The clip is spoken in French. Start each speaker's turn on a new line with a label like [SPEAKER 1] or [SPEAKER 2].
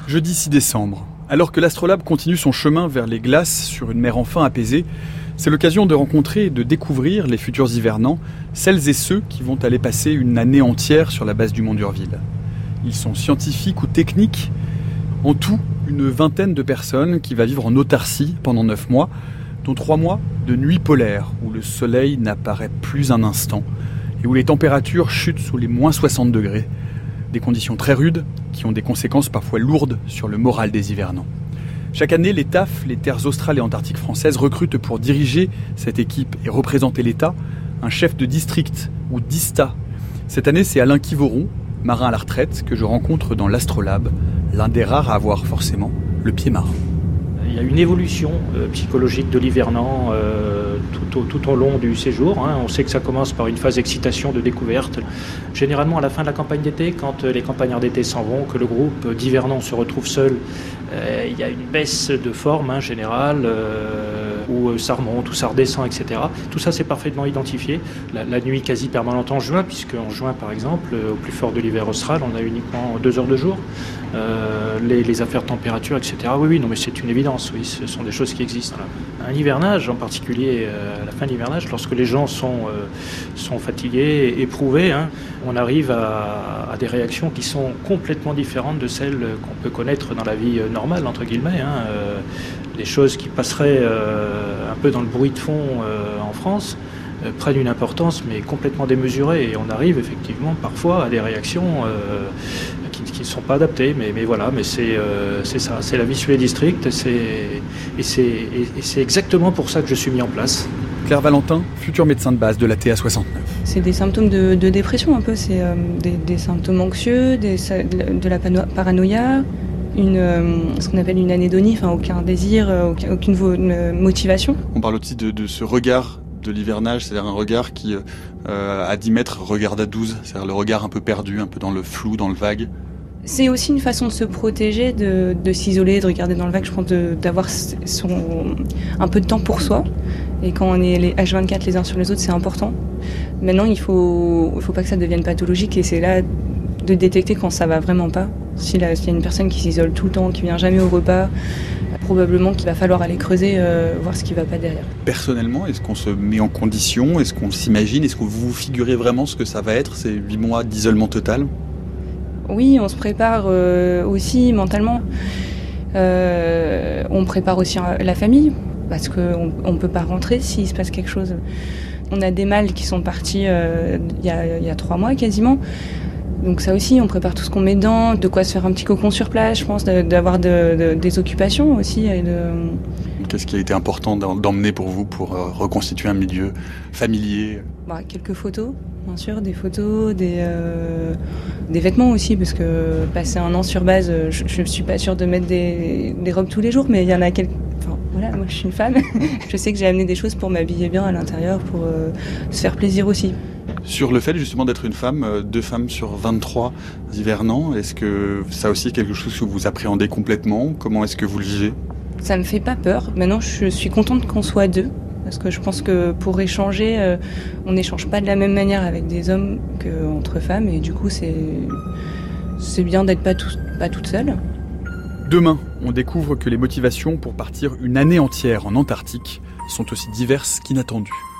[SPEAKER 1] Jeudi 6 décembre. Alors que l'Astrolabe continue son chemin vers les glaces sur une mer enfin apaisée, c'est l'occasion de rencontrer et de découvrir les futurs hivernants, celles et ceux qui vont aller passer une année entière sur la base du Mont d'Urville. Ils sont scientifiques ou techniques. En tout, une vingtaine de personnes qui va vivre en autarcie pendant 9 mois, dont 3 mois de nuit polaire, où le soleil n'apparaît plus un instant et où les températures chutent sous les moins 60 degrés. Des conditions très rudes qui ont des conséquences parfois lourdes sur le moral des hivernants. Chaque année, les TAF, les terres australes et antarctiques françaises, recrutent pour diriger cette équipe et représenter l'État un chef de district ou d'ISTA. Cette année, c'est Alain Quivoron, marin à la retraite, que je rencontre dans l'Astrolabe, l'un des rares à avoir forcément le pied marin.
[SPEAKER 2] Il y a une évolution psychologique de l'hivernant tout au long du séjour. On sait que ça commence par une phase d'excitation, de découverte. Généralement, à la fin de la campagne d'été, quand les campagnards d'été s'en vont, que le groupe d'hivernants se retrouve seul, il y a une baisse de forme générale, où ça remonte, où ça redescend, etc. Tout ça, c'est parfaitement identifié. La nuit quasi permanente en juin, puisque en juin, par exemple, au plus fort de l'hiver austral, on a uniquement 2 heures de jour. Les affaires de température, etc. Oui, non, mais c'est une évidence. Oui, ce sont des choses qui existent. Un hivernage, en particulier à la fin de l'hivernage, lorsque les gens sont fatigués, éprouvés, on arrive à des réactions qui sont complètement différentes de celles qu'on peut connaître dans la vie normale, entre guillemets. Des choses qui passeraient un peu dans le bruit de fond en France prennent une importance mais complètement démesurée, et on arrive effectivement parfois à des réactions qui ne sont pas adaptées, mais voilà, mais c'est ça, c'est la vie sur les districts, et c'est exactement pour ça que je suis mis en place.
[SPEAKER 1] Claire Valentin, futur médecin de base de la TA 69.
[SPEAKER 3] C'est des symptômes de dépression un peu, c'est des symptômes anxieux, de la paranoïa, ce qu'on appelle une anédonie, aucun désir, aucune motivation.
[SPEAKER 1] On parle aussi de ce regard de l'hivernage, c'est-à-dire un regard qui, à 10 mètres, regarde à 12, c'est-à-dire le regard un peu perdu, un peu dans le flou, dans le vague.
[SPEAKER 3] C'est aussi une façon de se protéger, de s'isoler, de regarder dans le vague, je pense, d'avoir un peu de temps pour soi. Et quand on est les H24 les uns sur les autres, c'est important. Maintenant, il faut pas que ça devienne pathologique, et c'est là de détecter quand ça va vraiment pas. S'il y a une personne qui s'isole tout le temps, qui vient jamais au repas, probablement qu'il va falloir aller creuser, voir ce qui va pas derrière.
[SPEAKER 1] Personnellement, est-ce qu'on se met en condition? Est-ce qu'on s'imagine? Est-ce que vous vous figurez vraiment ce que ça va être, ces 8 mois d'isolement total?
[SPEAKER 3] Oui, on se prépare aussi mentalement. On prépare aussi la famille, parce qu'on ne peut pas rentrer s'il se passe quelque chose. On a des mâles qui sont partis il y a 3 mois quasiment. Donc ça aussi, on prépare tout ce qu'on met dedans, de quoi se faire un petit cocon sur place, je pense, d'avoir des occupations aussi.
[SPEAKER 1] Qu'est-ce qui a été important d'emmener pour vous pour reconstituer un milieu familier?
[SPEAKER 3] Quelques photos, bien sûr, des photos, des vêtements aussi, parce que passer 1 an sur base, je ne suis pas sûre de mettre des robes tous les jours, mais il y en a quelques... Voilà, moi je suis une femme, je sais que j'ai amené des choses pour m'habiller bien à l'intérieur, pour se faire plaisir aussi.
[SPEAKER 1] Sur le fait justement d'être une femme, 2 femmes sur 23 hivernants, est-ce que ça aussi est quelque chose que vous appréhendez complètement? Comment est-ce que vous le vivez?
[SPEAKER 3] Ça me fait pas peur. Maintenant, je suis contente qu'on soit 2, parce que je pense que pour échanger, on n'échange pas de la même manière avec des hommes qu'entre femmes, et du coup c'est bien d'être pas toute seule.
[SPEAKER 1] Demain, on découvre que les motivations pour partir une année entière en Antarctique sont aussi diverses qu'inattendues.